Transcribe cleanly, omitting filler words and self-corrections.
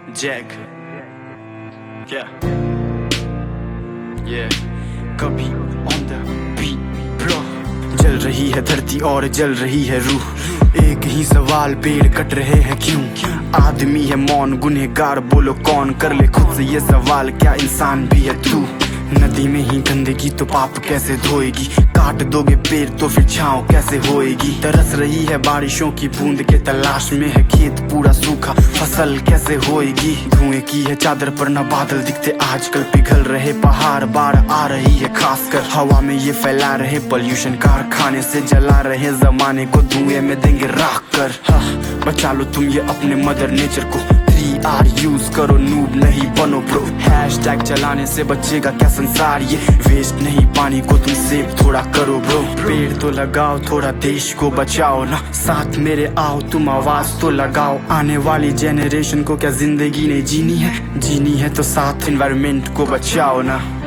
Jack क्या ये कभी ऑन द बीट ब्रो। जल रही है धरती और जल रही है रूह, एक ही सवाल पेड़ कट रहे हैं क्यों? आदमी है मौन गुनहगार, बोलो कौन? कर ले खुद से ये सवाल, क्या इंसान भी है तू? नदी में ही गंदगी तो पाप कैसे धोएगी? काट दोगे पेड़ तो फिर छांव कैसे होएगी? तरस रही है बारिशों की बूंद के तलाश में है खेत पूरा सूखा, फसल कैसे होएगी? धुएं की है चादर पर न बादल दिखते आजकल, पिघल रहे पहाड़, बाढ़ आ रही है खासकर हवा में ये फैला रहे पोल्यूशन, कारखाने से जला रहे जमाने को धुएं में देंगे राख कर। बचा लो तुम ये अपने मदर नेचर को, 3R यूज करो, नूब नहीं बनो ब्रो। हैशटैग चलाने से बचेगा क्या संसार, ये वेस्ट नहीं पानी को तुम सेव थोड़ा करो ब्रो। पेड़ तो लगाओ, थोड़ा देश को बचाओ ना, साथ मेरे आओ तुम आवाज तो लगाओ। आने वाली जेनरेशन को क्या जिंदगी नहीं जीनी है? जीनी है तो साथ एनवायरनमेंट को बचाओ ना।